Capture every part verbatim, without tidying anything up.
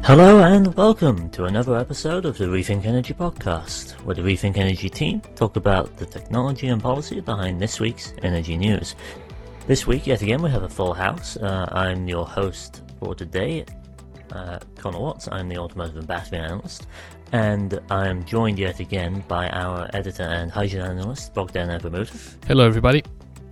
Hello and welcome to another episode of the Rethink Energy podcast, where the Rethink Energy team talk about the technology and policy behind this week's energy news. This week, yet again, we have a full house. Uh, I'm your host for today, uh, Connor Watts. I'm the automotive and battery analyst, and I am joined yet again by our editor and hydrogen analyst, Bogdan Abramutov. Hello, everybody.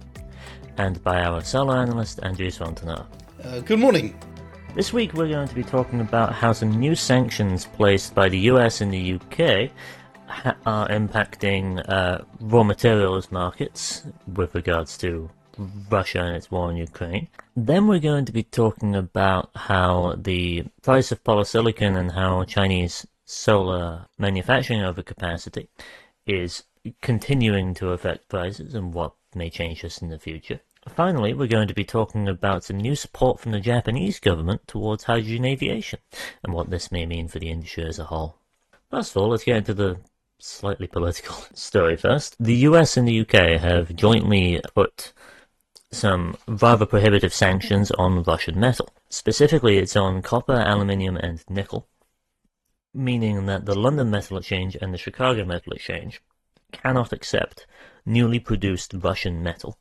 And by our solar analyst, Andreas Fontenot. Uh, good morning. This week we're going to be talking about how some new sanctions placed by the U S and the U K ha- are impacting uh, raw materials markets with regards to Russia and its war in Ukraine. Then we're going to be talking about how the price of polysilicon and how Chinese solar manufacturing overcapacity is continuing to affect prices and what may change this in the future. Finally, we're going to be talking about some new support from the Japanese government towards hydrogen aviation and what this may mean for the industry as a whole. First of all, let's get into the slightly political story first. The U S and the U K have jointly put some rather prohibitive sanctions on Russian metal. Specifically, it's on copper, aluminium, and nickel, meaning that the London Metal Exchange and the Chicago Metal Exchange cannot accept newly produced Russian metal,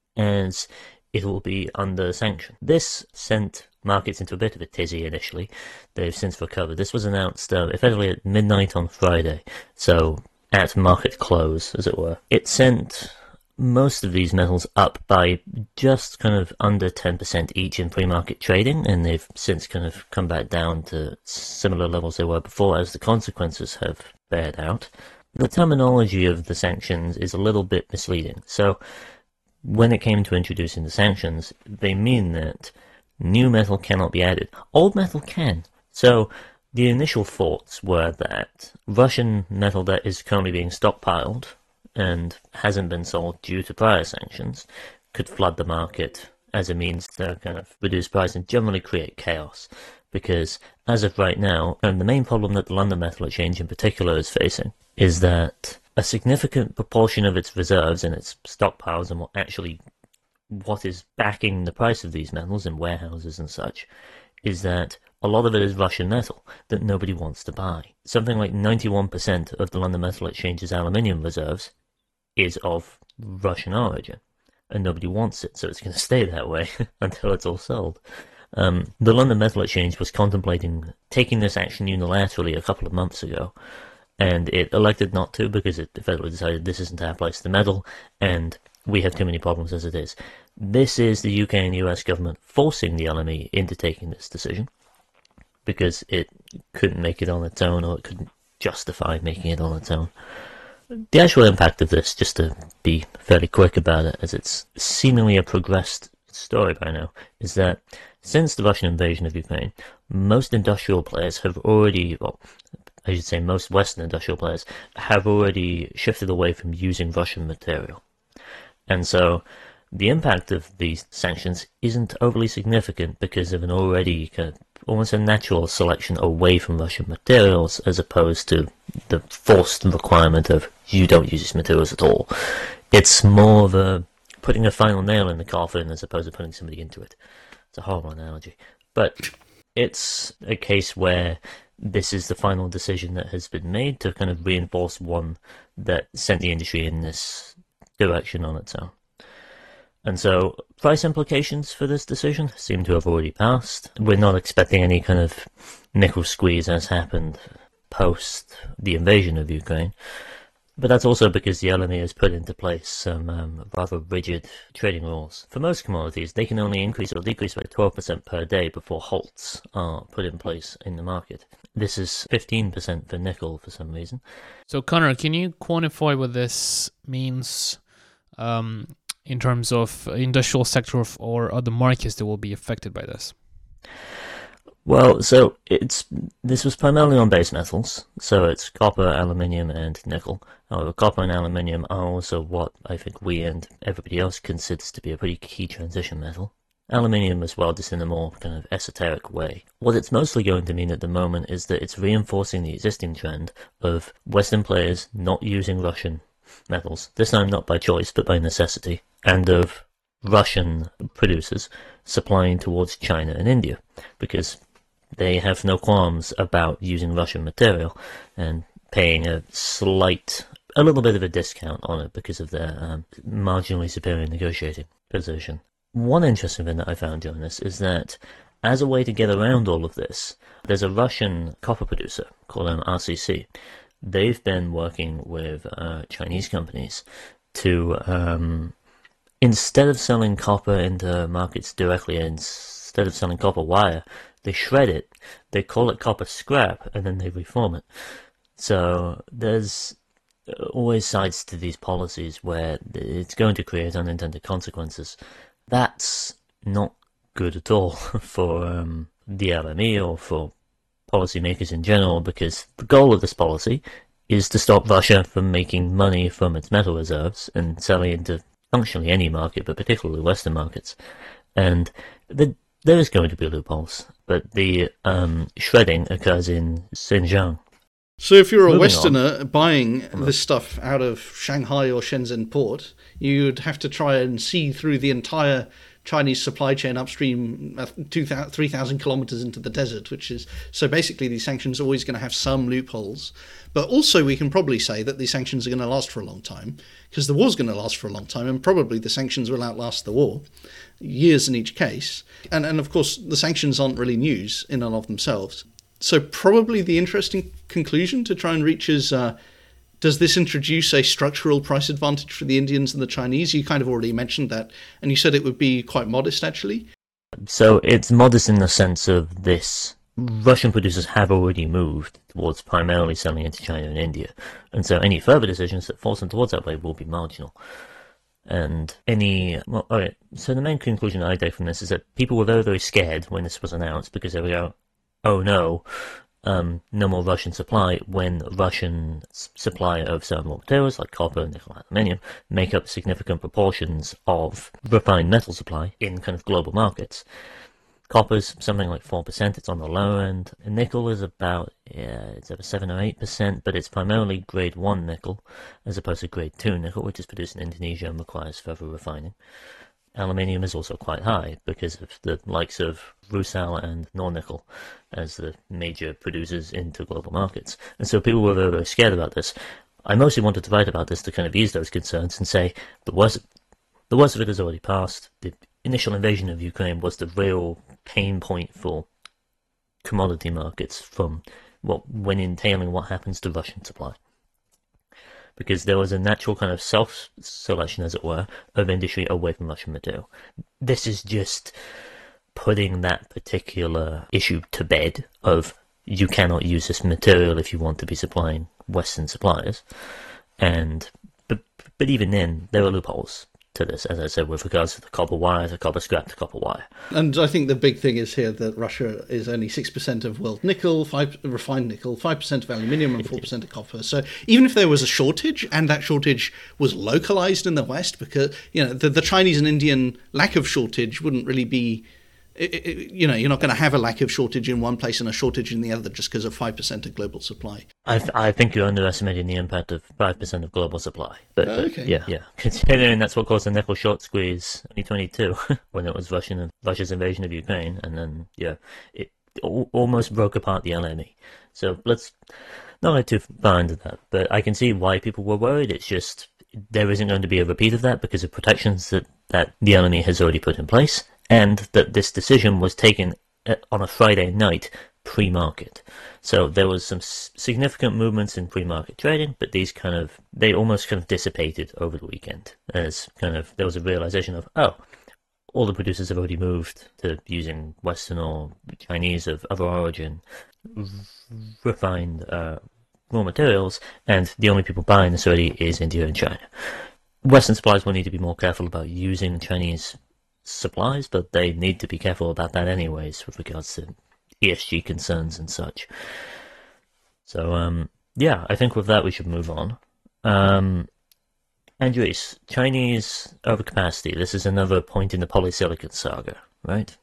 as it will be under sanction. This sent markets into a bit of a tizzy initially. They've since recovered. This was announced uh, effectively at midnight on Friday, so at market close, as it were. It sent most of these metals up by just kind of under ten percent each in pre-market trading, and they've since kind of come back down to similar levels they were before as the consequences have bared out. The terminology of the sanctions is a little bit misleading. So when it came to introducing the sanctions, they mean that new metal cannot be added. Old metal can. So the initial thoughts were that Russian metal that is currently being stockpiled and hasn't been sold due to prior sanctions could flood the market as a means to kind of reduce price and generally create chaos. Because as of right now, and the main problem that the London Metal Exchange in particular is facing is that a significant proportion of its reserves and its stockpiles and what actually what is backing the price of these metals in warehouses and such is that a lot of it is Russian metal that nobody wants to buy. Something like ninety-one percent of the London Metal Exchange's aluminium reserves is of Russian origin, and nobody wants it, so it's going to stay that way until it's all sold. Um, the London Metal Exchange was contemplating taking this action unilaterally a couple of months ago, and it elected not to because it effectively decided this isn't our place to meddle, and we have too many problems as it is. This is the U K and U S government forcing the L M E into taking this decision because it couldn't make it on its own, or it couldn't justify making it on its own. The actual impact of this, just to be fairly quick about it, as it's seemingly a progressed story by now, is that since the Russian invasion of Ukraine, most industrial players have already, well, I should say most Western industrial players have already shifted away from using Russian material. And so the impact of these sanctions isn't overly significant because of an already kind of almost a natural selection away from Russian materials as opposed to the forced requirement of you don't use these materials at all. It's more of a putting a final nail in the coffin as opposed to putting somebody into it. It's a horrible analogy. But it's a case where this is the final decision that has been made to kind of reinforce one that sent the industry in this direction on its own. And so price implications for this decision seem to have already passed. We're not expecting any kind of nickel squeeze as happened post the invasion of Ukraine. But that's also because the L M E has put into place some um, rather rigid trading rules. For most commodities, they can only increase or decrease by twelve percent per day before halts are put in place in the market. This is fifteen percent for nickel for some reason. So, Connor, can you quantify what this means um, in terms of industrial sector or other markets that will be affected by this? Well, so it's this was primarily on base metals, so it's copper, aluminium, and nickel. However, copper and aluminium are also what I think we and everybody else considers to be a pretty key transition metal. Aluminium as well, just in a more kind of esoteric way. What it's mostly going to mean at the moment is that it's reinforcing the existing trend of Western players not using Russian metals, this time not by choice but by necessity, and of Russian producers supplying towards China and India, because they have no qualms about using Russian material and paying a slight, a little bit of a discount on it because of their um, marginally superior negotiating position. One interesting thing that I found during this is that as a way to get around all of this, there's a Russian copper producer called um, R C C. They've been working with uh, Chinese companies to, um, instead of selling copper into markets directly, instead of selling copper wire, they shred it, they call it copper scrap, and then they reform it. So there's always sides to these policies where it's going to create unintended consequences. That's not good at all for um, the L M E or for policymakers in general, because the goal of this policy is to stop Russia from making money from its metal reserves and selling into functionally any market, but particularly Western markets. And the, there is going to be loopholes, but the um, shredding occurs in Xinjiang. So if you're a Moving Westerner on. buying this stuff out of Shanghai or Shenzhen port, you'd have to try and see through the entire Chinese supply chain upstream uh, three thousand kilometers into the desert, which is, so basically these sanctions are always going to have some loopholes. But also we can probably say that these sanctions are going to last for a long time, because the war's going to last for a long time, and probably the sanctions will outlast the war, years in each case. And, and of course, the sanctions aren't really news in and of themselves. So probably the interesting conclusion to try and reach is, uh, does this introduce a structural price advantage for the Indians and the Chinese? You kind of already mentioned that, and you said it would be quite modest, actually. So it's modest in the sense of this. Russian producers have already moved towards primarily selling into China and India, and so any further decisions that force them towards that way will be marginal. And any, well, alright, so the main conclusion I take from this is that people were very, very scared when this was announced, because they were going, oh no, um, no more Russian supply, when Russian s- supply of certain raw materials like copper, nickel, and aluminium make up significant proportions of refined metal supply in kind of global markets. Copper's something like four percent, it's on the lower end. Nickel is about, yeah, it's over seven or eight percent, but it's primarily grade one nickel, as opposed to grade two nickel, which is produced in Indonesia and requires further refining. Aluminium is also quite high because of the likes of Rusal and Nornickel as the major producers into global markets. And so people were very, very scared about this. I mostly wanted to write about this to kind of ease those concerns and say the worst, the worst of it has already passed. The initial invasion of Ukraine was the real pain point for commodity markets from what, when entailing what happens to Russian supply. Because there was a natural kind of self-selection, as it were, of industry away from Russian material. This is just putting that particular issue to bed of you cannot use this material if you want to be supplying Western suppliers. And but, but even then, there are loopholes to this, as I said, with regards to the copper wire, the copper scrap, the copper wire. And I think the big thing is here that Russia is only six percent of world nickel, five refined nickel, five percent of aluminium, and four percent of copper. So even if there was a shortage, and that shortage was localized in the West, because, you know, the, the Chinese and Indian lack of shortage wouldn't really be, it, it, you know, you're not going to have a lack of shortage in one place and a shortage in the other just because of five percent of global supply. I, th- I think you're underestimating the impact of five percent of global supply. But, Oh, but okay. yeah, yeah. Considering that's what caused the nickel short squeeze in twenty twenty-two, when it was Russian Russia's invasion of Ukraine, and then, yeah, it al- almost broke apart the L M E. So let's not get too far into that, but I can see why people were worried. It's just, there isn't going to be a repeat of that because of protections that, that the L M E has already put in place, and that this decision was taken on a Friday night pre-market. So there was some s- significant movements in pre-market trading, but these kind of, they almost kind of dissipated over the weekend as kind of, there was a realization of, oh, all the producers have already moved to using Western or Chinese of other origin refined uh, raw materials, and the only people buying this already is India and China. Western suppliers will need to be more careful about using Chinese supplies, but they need to be careful about that anyways with regards to E S G concerns and such. So, um, yeah, I think with that we should move on. Um, Andres, Chinese overcapacity. This is another point in the polysilicon saga, right?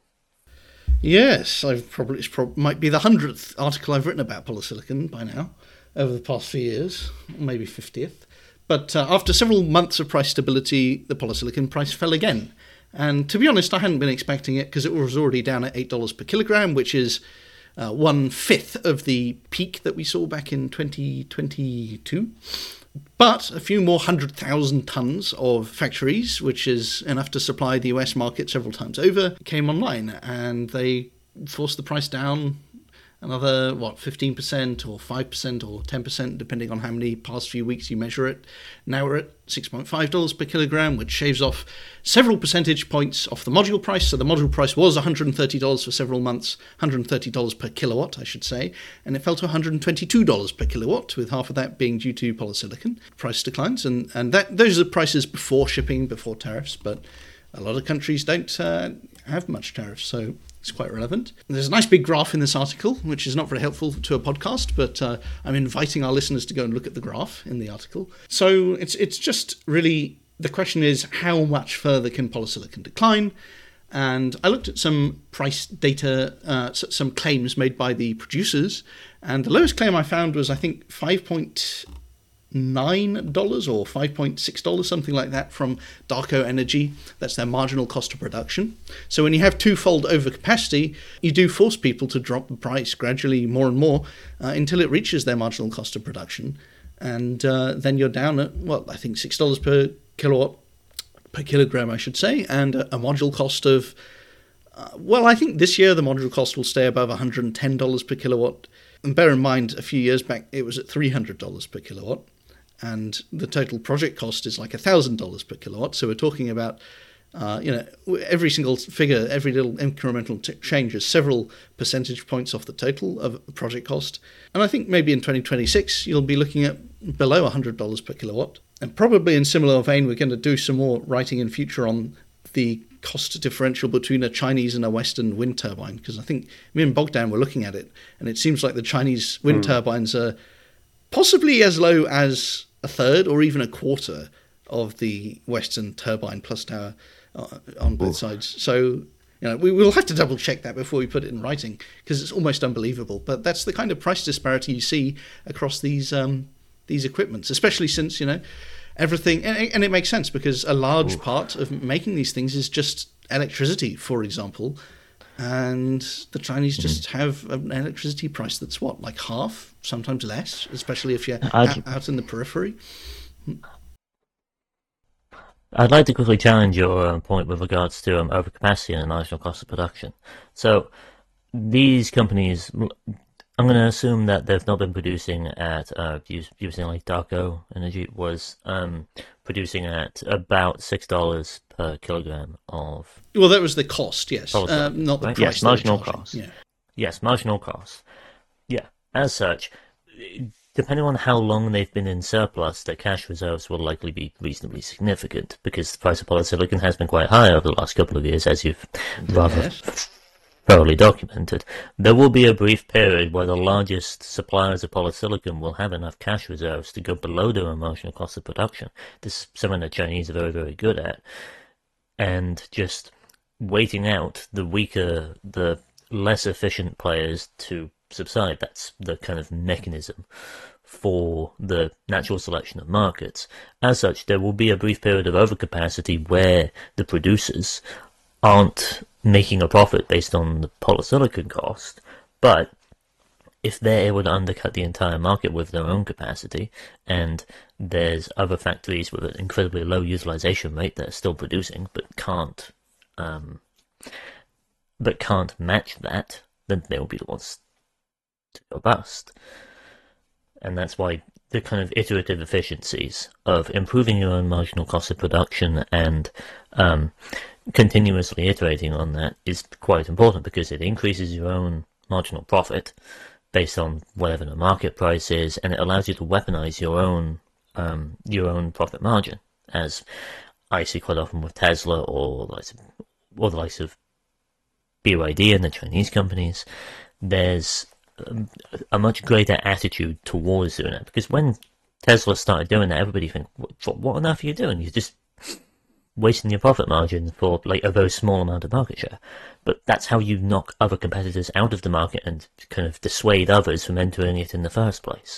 Yes, I've probably it prob- might be the hundredth article I've written about polysilicon by now over the past few years, maybe fiftieth. But uh, after several months of price stability, the polysilicon price fell again. And to be honest, I hadn't been expecting it because it was already down at eight dollars per kilogram, which is uh, one fifth of the peak that we saw back in twenty twenty-two. But a few more hundred thousand tons of factories, which is enough to supply the U S market several times over, came online, and they forced the price down another, what, fifteen percent or five percent or ten percent, depending on how many past few weeks you measure it. Now we're at six point five dollars per kilogram, which shaves off several percentage points off the module price. So the module price was one hundred thirty dollars for several months, one hundred thirty dollars per kilowatt, I should say, and it fell to one hundred twenty-two dollars per kilowatt, with half of that being due to polysilicon price declines. And, and that those are prices before shipping, before tariffs, but a lot of countries don't uh, have much tariffs, so it's quite relevant. There's a nice big graph in this article, which is not very helpful to a podcast, but uh, I'm inviting our listeners to go and look at the graph in the article. So it's it's just really, the question is, how much further can polysilicon decline? And I looked at some price data, uh, some claims made by the producers, and the lowest claim I found was, I think, five point nine dollars or five point six dollars, something like that, from Darko Energy. That's their marginal cost of production. So when you have twofold overcapacity, you do force people to drop the price gradually more and more uh, until it reaches their marginal cost of production. And uh, then you're down at, well, I think six dollars per kilowatt, per kilogram, I should say, and a, a module cost of, uh, well, I think this year the module cost will stay above one hundred ten dollars per kilowatt. And bear in mind, a few years back, it was at three hundred dollars per kilowatt. And the total project cost is like one thousand dollars per kilowatt. So we're talking about, uh, you know, every single figure, every little incremental t- change is several percentage points off the total of project cost. And I think maybe in twenty twenty-six, you'll be looking at below one hundred dollars per kilowatt. And probably in similar vein, we're going to do some more writing in future on the cost differential between a Chinese and a Western wind turbine. Because I think me and Bogdan were looking at it, and it seems like the Chinese wind mm. turbines are possibly as low as a third or even a quarter of the Western turbine plus tower uh, on both Ooh. sides. So, you know, we will have to double check that before we put it in writing, because it's almost unbelievable. But that's the kind of price disparity you see across these um, these equipments, especially since, you know, everything, and, and it makes sense because a large Ooh. part of making these things is just electricity, for example. And the Chinese just mm. have an electricity price that's what, like half, sometimes less, especially if you're I'd, out in the periphery. I'd like to quickly challenge your um, point with regards to um, overcapacity and the marginal cost of production. So these companies, I'm going to assume that they've not been producing at, uh, using like Darko Energy was um, producing at about six dollars per kilogram of... Well, that was the cost, yes, uh, not the right? price. Yes, marginal cost. Yeah. Yes, marginal cost. Yeah, as such, depending on how long they've been in surplus, their cash reserves will likely be reasonably significant, because the price of polysilicon has been quite high over the last couple of years, as you've rather yes. thoroughly documented. There will be a brief period where the largest suppliers of polysilicon will have enough cash reserves to go below their marginal cost of production. This is something the Chinese are very, very good at. And just waiting out the weaker, the less efficient players to subside. That's the kind of mechanism for the natural selection of markets. As such, there will be a brief period of overcapacity where the producers aren't making a profit based on the polysilicon cost, but if they're able to undercut the entire market with their own capacity, and there's other factories with an incredibly low utilization rate that are still producing but can't um, but can't match that, then they'll be the ones to go bust. And that's why the kind of iterative efficiencies of improving your own marginal cost of production and um, continuously iterating on that is quite important, because it increases your own marginal profit based on whatever the market price is, and it allows you to weaponize your own um, your own profit margin, as I see quite often with Tesla or the likes of, or the likes of B Y D and the Chinese companies. There's um, a much greater attitude towards doing it, because when Tesla started doing that, everybody think, what, what on earth are you doing? You're just wasting your profit margin for like a very small amount of market share. But that's how you knock other competitors out of the market and kind of dissuade others from entering it in the first place.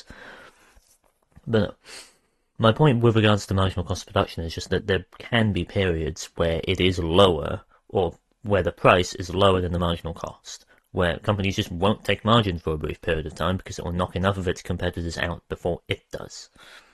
But my point with regards to marginal cost of production is just that there can be periods where it is lower, or where the price is lower than the marginal cost, where companies just won't take margin for a brief period of time because it will knock enough of its competitors out before it does.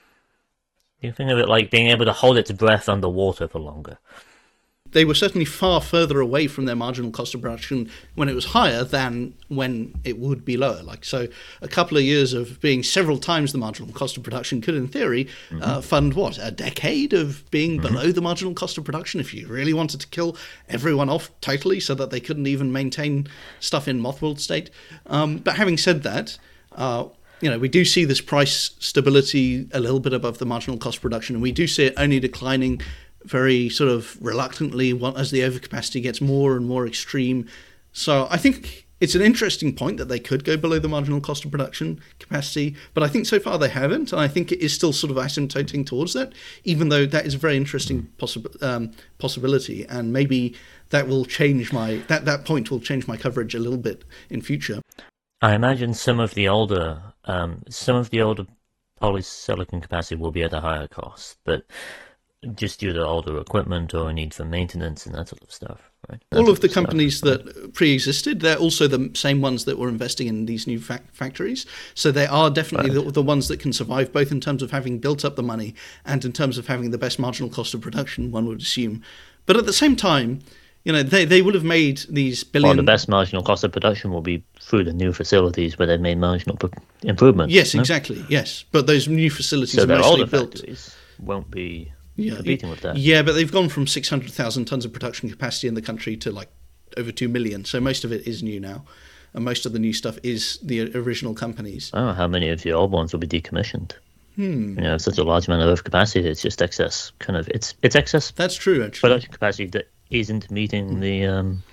You think of it like being able to hold its breath underwater for longer. They were certainly far further away from their marginal cost of production when it was higher than when it would be lower. Like, so a couple of years of being several times the marginal cost of production could, in theory, mm-hmm. uh, fund what? A decade of being mm-hmm. below the marginal cost of production if you really wanted to kill everyone off totally so that they couldn't even maintain stuff in mothballed state. Um, but having said that, uh, you know, we do see this price stability a little bit above the marginal cost of production, and we do see it only declining very sort of reluctantly as the overcapacity gets more and more extreme. So I think it's an interesting point that they could go below the marginal cost of production capacity, but I think so far they haven't, and I think it is still sort of asymptoting towards that, even though that is a very interesting possi- um, possibility, and maybe that will change my that, that point will change my coverage a little bit in future. I imagine some of the older um, some of the older polysilicon capacity will be at a higher cost, but just due to older equipment or a need for maintenance and that sort of stuff, right? All of the companies that pre-existed, they're also the same ones that were investing in these new fa- factories. So they are definitely right. the, the ones that can survive, both in terms of having built up the money and in terms of having the best marginal cost of production, one would assume. But at the same time, you know, they, they would have made these billion... Well, the best marginal cost of production will be through the new facilities where they've made marginal p- improvements. Yes, no? exactly, yes. But those new facilities so are mostly older built... factories won't be... Yeah, competing with that. Yeah, but they've gone from six hundred thousand tons of production capacity in the country to like over two million. So most of it is new now. And most of the new stuff is the original companies. Oh, how many of the old ones will be decommissioned? Hmm. You know, such a large amount of overcapacity, it's just excess kind of, it's it's excess. That's true, actually. Production capacity that isn't meeting the, um,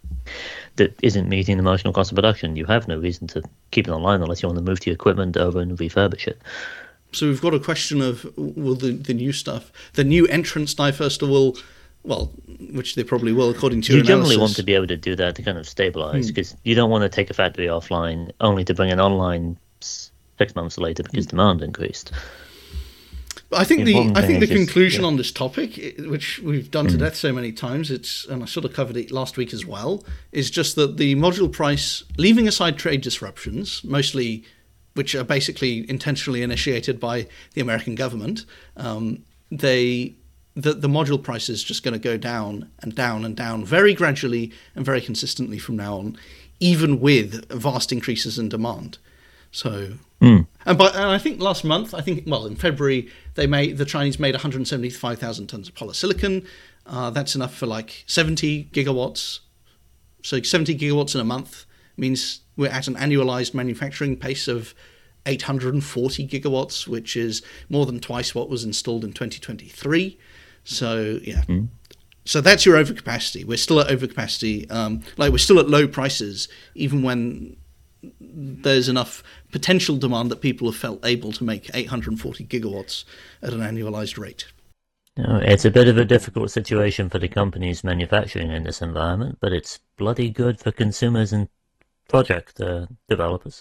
that isn't meeting the marginal cost of production. You have no reason to keep it online unless you want to move the equipment over and refurbish it. So we've got a question of, will the, the new stuff, the new entrants die first, or will, well, which they probably will, according to you your generally analysis. want to be able to do that to kind of stabilize, because hmm. you don't want to take a factory offline only to bring it online six months later because hmm. demand increased. But I think the the I think the just, conclusion yeah. on this topic, which we've done to mm. death so many times, it's and I sort of covered it last week as well, is just that the module price, leaving aside trade disruptions, mostly which are basically intentionally initiated by the American government, um, they the the module price is just going to go down and down and down very gradually and very consistently from now on, even with vast increases in demand. So, mm. and by and I think last month, I think well in February they made the Chinese made one hundred seventy-five thousand tons of polysilicon. Uh, that's enough for like seventy gigawatts. So seventy gigawatts in a month means we're at an annualized manufacturing pace of eight hundred forty gigawatts, which is more than twice what was installed in twenty twenty-three. So yeah. Mm. So that's your overcapacity. We're still at overcapacity. Um, like we're still at low prices, even when there's enough potential demand that people have felt able to make eight hundred forty gigawatts at an annualized rate. No, it's a bit of a difficult situation for the companies manufacturing in this environment, but it's bloody good for consumers and project uh, developers.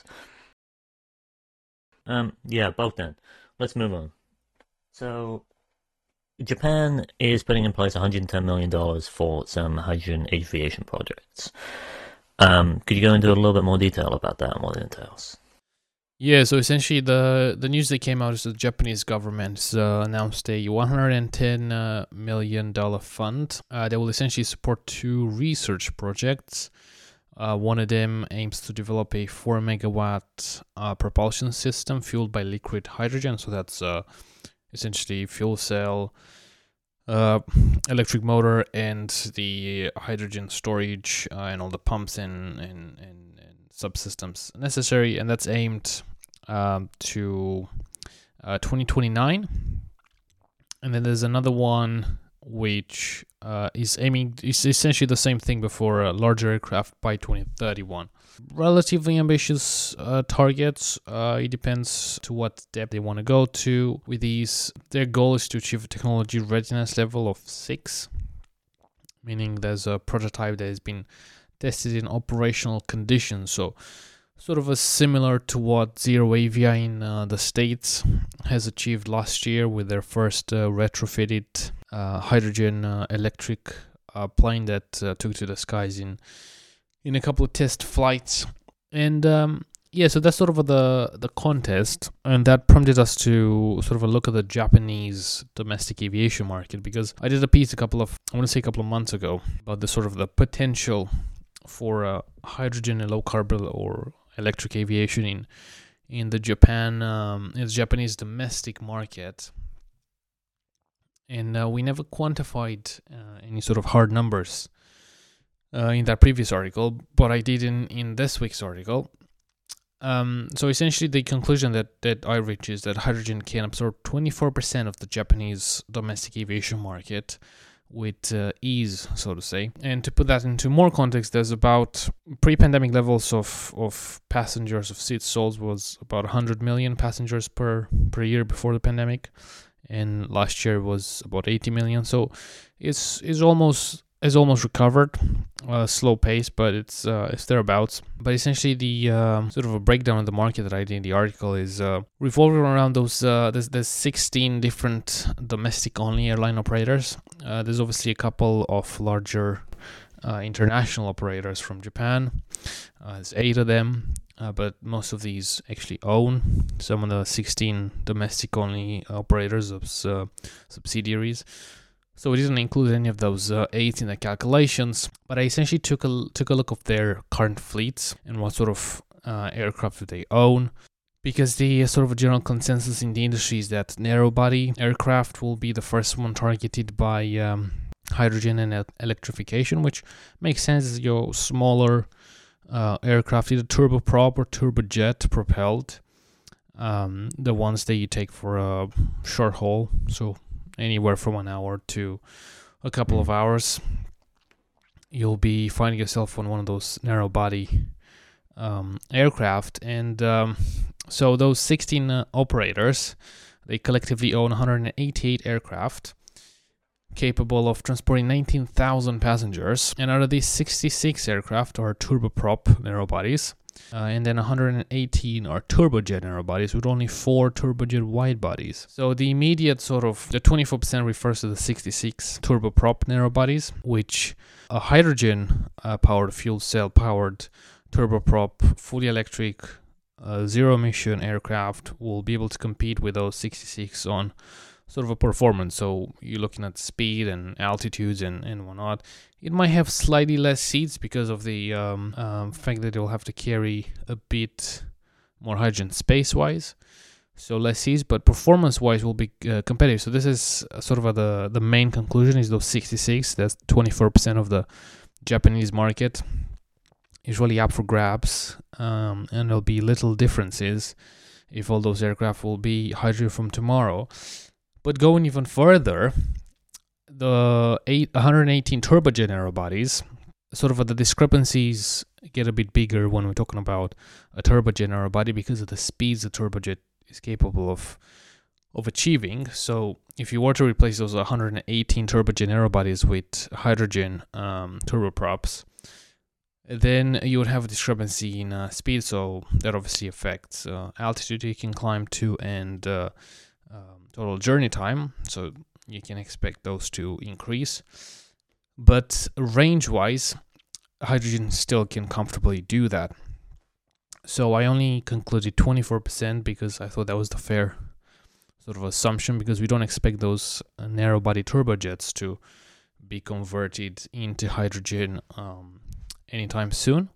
Um, yeah, Bogdan, let's move on. So, Japan is putting in place one hundred ten million dollars for some hydrogen aviation projects. Um, could you go into a little bit more detail about that and what it entails? Yeah, so essentially the, the news that came out is the Japanese government uh, announced a one hundred ten million dollars fund uh, that will essentially support two research projects. Uh, one of them aims to develop a four megawatt uh, propulsion system fueled by liquid hydrogen. So that's uh, essentially fuel cell, uh, electric motor, and the hydrogen storage uh, and all the pumps and, and, and, and subsystems necessary. And that's aimed um, to uh, twenty twenty-nine. And then there's another one which uh, is aiming, is essentially the same thing before a larger aircraft by twenty thirty-one. Relatively ambitious uh, targets. Uh, it depends to what depth they want to go to with these. Their goal is to achieve a technology readiness level of six, meaning there's a prototype that has been tested in operational conditions. So sort of a similar to what ZeroAvia in uh, the States has achieved last year with their first uh, retrofitted uh, hydrogen uh, electric uh, plane that uh, took to the skies in in a couple of test flights. And um, yeah, so that's sort of the the contest, and that prompted us to sort of a look at the Japanese domestic aviation market, because I did a piece a couple of, I want to say a couple of months ago, about the sort of the potential for uh, hydrogen and low carbon or electric aviation in in the Japan, um, in the Japanese domestic market. And uh, we never quantified uh, any sort of hard numbers uh, in that previous article, but I did in, in this week's article. Um, so essentially the conclusion that, that I reached is that hydrogen can absorb twenty-four percent of the Japanese domestic aviation market with uh, ease, so to say. And to put that into more context, there's about pre-pandemic levels of, of passengers, of seats sold was about one hundred million passengers per, per year before the pandemic. And last year was about eighty million. So it's, it's almost is almost recovered, uh, slow pace, but it's uh, it's thereabouts. But essentially, the um, sort of a breakdown of the market that I did in the article is uh, revolving around those. Uh, there's there's sixteen different domestic-only airline operators. Uh, there's obviously a couple of larger uh, international operators from Japan. Uh, there's eight of them, uh, but most of these actually own some of the sixteen domestic-only operators of uh, subsidiaries. So we didn't include any of those uh, eight in the calculations, but I essentially took a took a look of their current fleets and what sort of uh, aircraft do they own, because the uh, sort of a general consensus in the industry is that narrow-body aircraft will be the first one targeted by um, hydrogen and el- electrification, which makes sense as your smaller uh, aircraft, either turboprop or turbojet propelled, um, the ones that you take for a short haul, so anywhere from an hour to a couple of hours, you'll be finding yourself on one of those narrow body um, aircraft. And um, so those sixteen uh, operators, they collectively own one hundred eighty-eight aircraft capable of transporting nineteen thousand passengers. And out of these, sixty-six aircraft are turboprop narrow bodies. Uh, and then one hundred eighteen are turbojet narrow bodies, with only four turbojet wide bodies. So the immediate sort of, the twenty-four percent refers to the sixty-six turboprop narrow bodies, which a hydrogen uh, powered, fuel cell powered turboprop, fully electric, uh, zero emission aircraft will be able to compete with those sixty-six on sort of a performance. So you're looking at speed and altitudes and, and whatnot. It might have slightly less seats because of the um, um, fact that it'll have to carry a bit more hydrogen space-wise. So less seats, but performance-wise will be uh, competitive. So this is sort of a, the, the main conclusion is those sixty-six. That's twenty-four percent of the Japanese market. Is really up for grabs. Um, and there'll be little differences if all those aircraft will be hydrogen from tomorrow. But going even further, the eight, one hundred eighteen turbojet narrow bodies, sort of the discrepancies get a bit bigger when we're talking about a turbojet narrow body because of the speeds the turbojet is capable of of achieving. So if you were to replace those one hundred eighteen turbojet narrow bodies with hydrogen um, turboprops, then you would have a discrepancy in uh, speed. So that obviously affects uh, altitude you can climb to and uh, um, total journey time. So you can expect those to increase. But range-wise, hydrogen still can comfortably do that. So I only concluded twenty-four percent because I thought that was the fair sort of assumption, because we don't expect those uh, narrow-body turbojets to be converted into hydrogen um, anytime soon.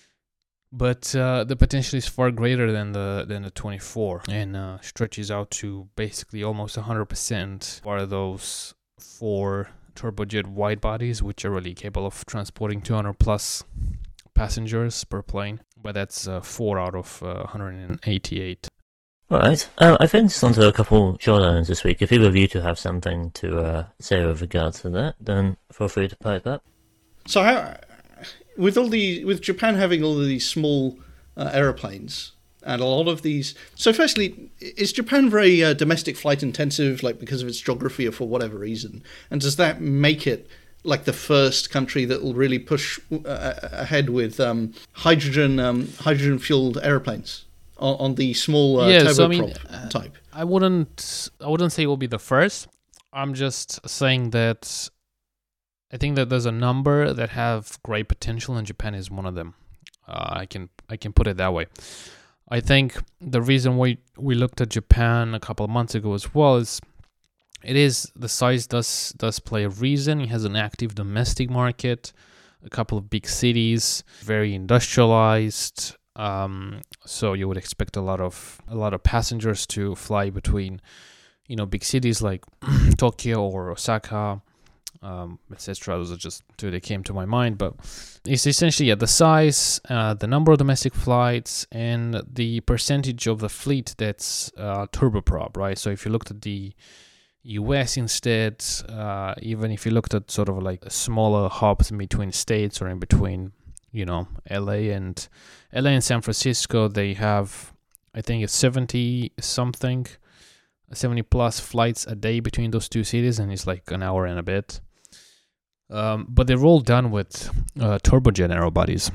But uh, the potential is far greater than the than the twenty-four, and uh, stretches out to basically almost one hundred percent for those four turbojet wide bodies, which are really capable of transporting two hundred plus passengers per plane. But that's uh, four out of uh, one hundred eighty-eight. All right. Uh, I finished onto a couple shortlines this week. If either of you two have something to uh, say with regards to that, then feel free to pipe up. So how... With all the with Japan having all of these small uh, aeroplanes and a lot of these, so firstly, is Japan very uh, domestic flight intensive, like because of its geography or for whatever reason? And does that make it like the first country that will really push uh, ahead with um, hydrogen um, hydrogen fueled airplanes on, on the small uh, yeah, turboprop so, I mean, uh, type? I wouldn't I wouldn't say it will be the first. I'm just saying that I think that there's a number that have great potential, and Japan is one of them. Uh, I can I can put it that way. I think the reason why we looked at Japan a couple of months ago as well is it is the size does does play a reason. It has an active domestic market, a couple of big cities, very industrialized. Um, so you would expect a lot of a lot of passengers to fly between, you know, big cities like Tokyo or Osaka. Um, et cetera. Those are just two that came to my mind, but it's essentially yeah, the size, uh, the number of domestic flights, and the percentage of the fleet that's uh, turboprop, right? So if you looked at the U S instead, uh, even if you looked at sort of like smaller hubs in between states or in between, you know, L A and L A and San Francisco, they have, I think it's seventy something, seventy plus flights a day between those two cities, and it's like an hour and a bit. Um, but they're all done with uh, turbojet aero bodies.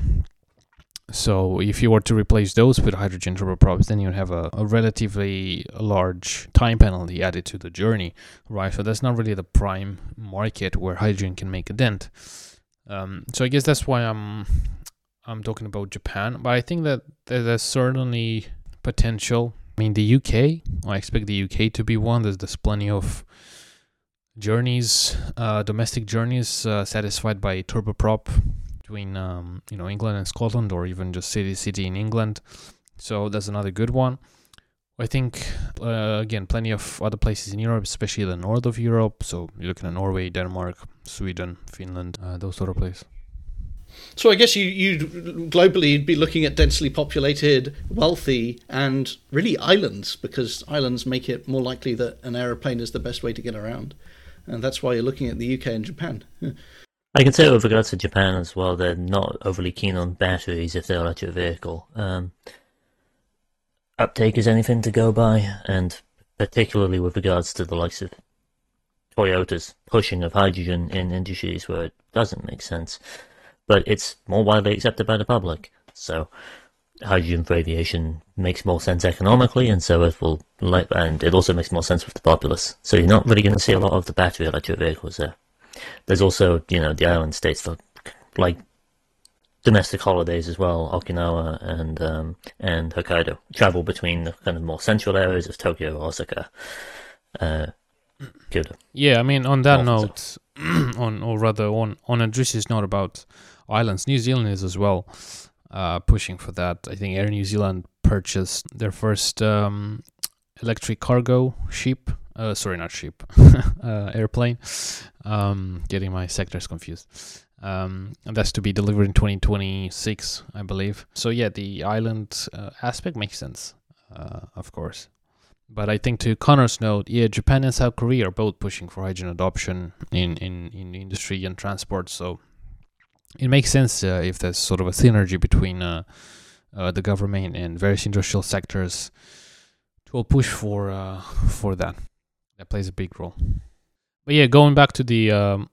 So if you were to replace those with hydrogen turboprops, then you'd have a, a relatively large time penalty added to the journey, right? So that's not really the prime market where hydrogen can make a dent. Um, so I guess that's why I'm I'm talking about Japan. But I think that there's certainly potential. I mean, the U K, I expect the U K to be one. There's, there's plenty of journeys, uh, domestic journeys uh, satisfied by turboprop between, um, you know, England and Scotland, or even just city city in England. So that's another good one. I think, uh, again, plenty of other places in Europe, especially the north of Europe. So you're looking at Norway, Denmark, Sweden, Finland, uh, those sort of places. So I guess you you globally you'd be looking at densely populated, wealthy, and really islands, because islands make it more likely that an aeroplane is the best way to get around, and that's why you're looking at the U K and Japan. I can say with regards to Japan as well, they're not overly keen on batteries if they're an electric vehicle. Um, uptake is anything to go by, and particularly with regards to the likes of Toyota's pushing of hydrogen in industries where it doesn't make sense. But it's more widely accepted by the public. So hydrogen for aviation makes more sense economically, and so it will, and it also makes more sense with the populace. So you're not really going to see a lot of the battery electric vehicles there. There's also, you know, the island states for like domestic holidays as well. Okinawa and um, and Hokkaido travel between the kind of more central areas of Tokyo, Osaka, uh, Kyoto. Yeah, I mean, on that North note, on or rather on on Andris's note about islands, New Zealand is as well uh, pushing for that. I think Air New Zealand purchased their first um, electric cargo ship. Uh, sorry, not ship, uh, airplane. Um, getting my sectors confused. Um, and that's to be delivered in twenty twenty-six, I believe. So yeah, the island uh, aspect makes sense, uh, of course. But I think to Connor's note, yeah, Japan and South Korea are both pushing for hydrogen adoption in, in, in industry and transport. So it makes sense uh, if there's sort of a synergy between uh, uh, the government and various industrial sectors to all push for uh, for that. That plays a big role. But yeah, going back to the, um,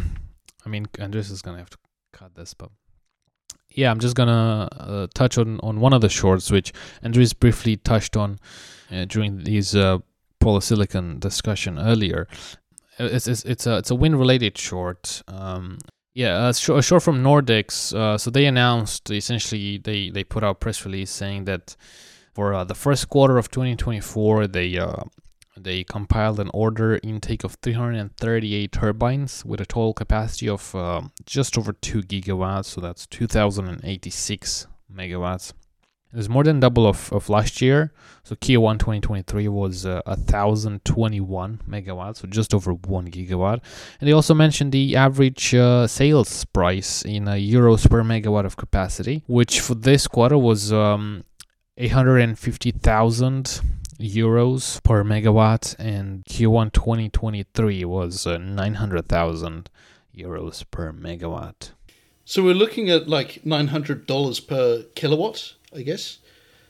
I mean, Andres is gonna have to cut this, but yeah, I'm just gonna uh, touch on, on one of the shorts which Andres briefly touched on uh, during his uh, polysilicon discussion earlier. It's it's it's a it's a wind related short. Um, yeah, a, sh- a short from Nordex. Uh, so they announced essentially they they put out a press release saying that for uh, the first quarter of twenty twenty-four they uh, they compiled an order intake of three hundred thirty-eight turbines with a total capacity of uh, just over two gigawatts. So that's two thousand eighty-six megawatts. It's more than double of, of last year. So Q one twenty twenty-three was uh, one thousand twenty-one megawatts, so just over one gigawatt. And they also mentioned the average uh, sales price in uh, euros per megawatt of capacity, which for this quarter was um, eight hundred fifty thousand euros per megawatt, and Q one twenty twenty-three was uh, nine hundred thousand euros per megawatt. So we're looking at like nine hundred dollars per kilowatt, I guess.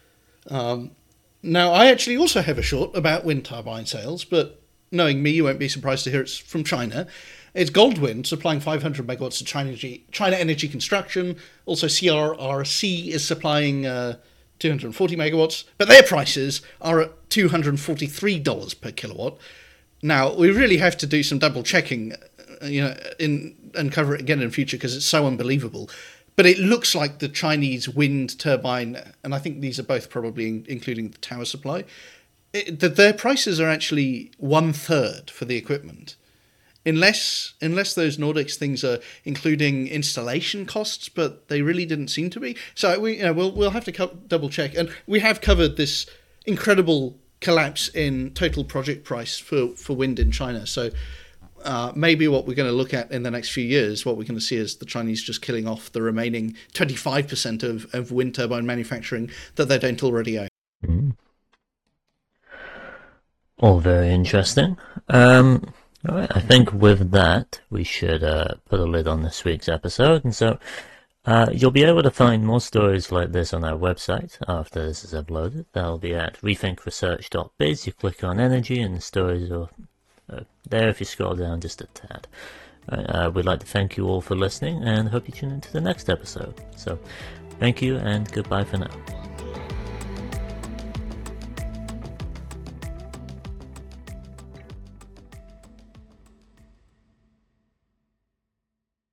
Um, now, I actually also have a short about wind turbine sales, but knowing me, you won't be surprised to hear it's from China. It's Goldwind supplying five hundred megawatts to China Energy, China Energy Construction. Also, C R R C is supplying uh, two hundred forty megawatts, but their prices are at two hundred forty-three dollars per kilowatt. Now, we really have to do some double checking you know, in and cover it again in future because it's so unbelievable. But it looks like the Chinese wind turbine, and I think these are both probably in, including the tower supply, it, that their prices are actually one third for the equipment. Unless unless those Nordics things are including installation costs, but they really didn't seem to be. So we you know we'll we'll have to co- double check, and we have covered this incredible collapse in total project price for, for wind in China. So uh, maybe what we're going to look at in the next few years, what we're going to see is the Chinese just killing off the remaining twenty-five percent of, of wind turbine manufacturing that they don't already own. Mm. All very interesting. Um, all right, I think with that, we should uh, put a lid on this week's episode. And so uh, you'll be able to find more stories like this on our website after this is uploaded. That'll be at rethink research dot biz. You click on energy and the stories are uh, there if you scroll down just a tad. Right, uh, we'd like to thank you all for listening and hope you tune into the next episode. So thank you and goodbye for now.